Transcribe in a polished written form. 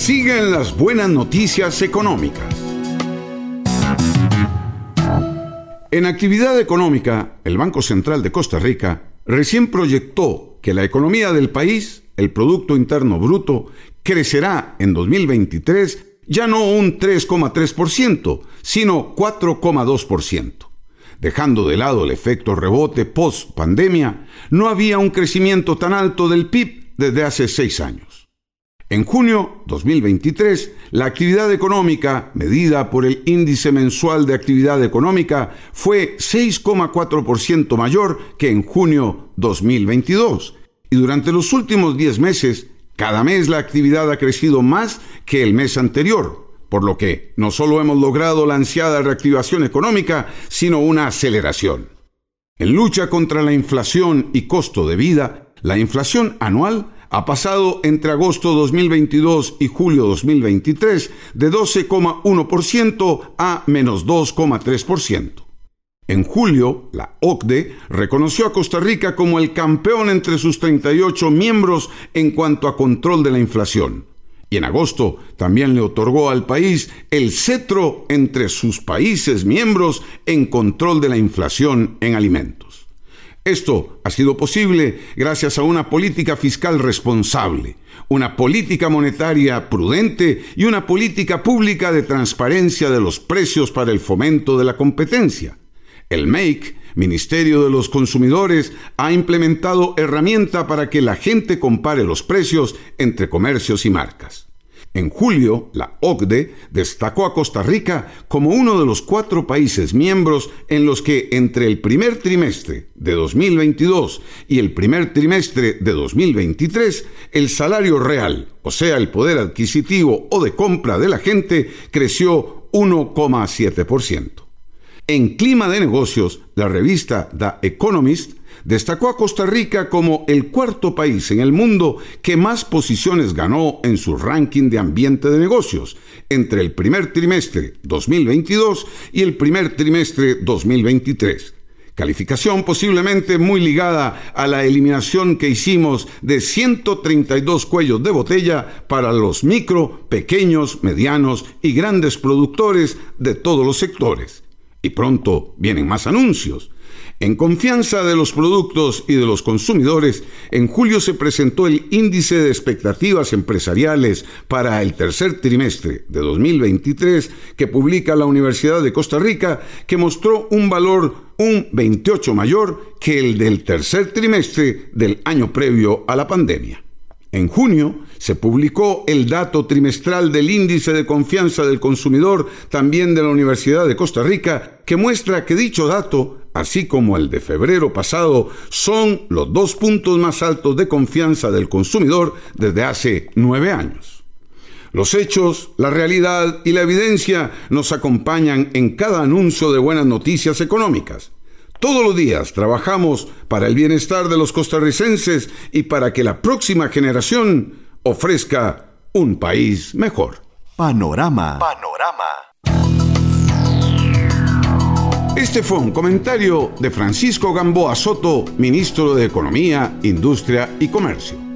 Siguen las buenas noticias económicas. En actividad económica, el Banco Central de Costa Rica recién proyectó que la economía del país, el Producto Interno Bruto, crecerá en 2023 ya no un 3,3%, sino 4,2%. Dejando de lado el efecto rebote post-pandemia, no había un crecimiento tan alto del PIB desde hace 6 años. En junio 2023, la actividad económica, medida por el Índice Mensual de Actividad Económica, fue 6,4% mayor que en junio 2022. Y durante los últimos 10 meses, cada mes la actividad ha crecido más que el mes anterior, por lo que no solo hemos logrado la ansiada reactivación económica, sino una aceleración. En lucha contra la inflación y costo de vida, la inflación anual ha pasado entre agosto 2022 y julio 2023 de 12,1% a menos 2,3%. En julio, la OCDE reconoció a Costa Rica como el campeón entre sus 38 miembros en cuanto a control de la inflación. Y en agosto también le otorgó al país el cetro entre sus países miembros en control de la inflación en alimentos. Esto ha sido posible gracias a una política fiscal responsable, una política monetaria prudente y una política pública de transparencia de los precios para el fomento de la competencia. El MEIC, Ministerio de los Consumidores, ha implementado herramienta para que la gente compare los precios entre comercios y marcas. En julio, la OCDE destacó a Costa Rica como uno de los 4 países miembros en los que entre el primer trimestre de 2022 y el primer trimestre de 2023, el salario real, o sea, el poder adquisitivo o de compra de la gente, creció 1,7%. En clima de negocios, la revista The Economist destacó a Costa Rica como el 4º país en el mundo que más posiciones ganó en su ranking de ambiente de negocios entre el primer trimestre 2022 y el primer trimestre 2023. Calificación posiblemente muy ligada a la eliminación que hicimos de 132 cuellos de botella para los micro, pequeños, medianos y grandes productores de todos los sectores. Y pronto vienen más anuncios. En confianza de los productos y de los consumidores, en julio se presentó el Índice de Expectativas Empresariales para el tercer trimestre de 2023 que publica la Universidad de Costa Rica, que mostró un valor un 28 mayor que el del tercer trimestre del año previo a la pandemia. En junio se publicó el dato trimestral del Índice de Confianza del Consumidor, también de la Universidad de Costa Rica, que muestra que dicho dato, así como el de febrero pasado, son los 2 puntos más altos de confianza del consumidor desde hace 9 años. Los hechos, la realidad y la evidencia nos acompañan en cada anuncio de buenas noticias económicas. Todos los días trabajamos para el bienestar de los costarricenses y para que la próxima generación ofrezca un país mejor. Panorama. Este fue un comentario de Francisco Gamboa Soto, ministro de Economía, Industria y Comercio.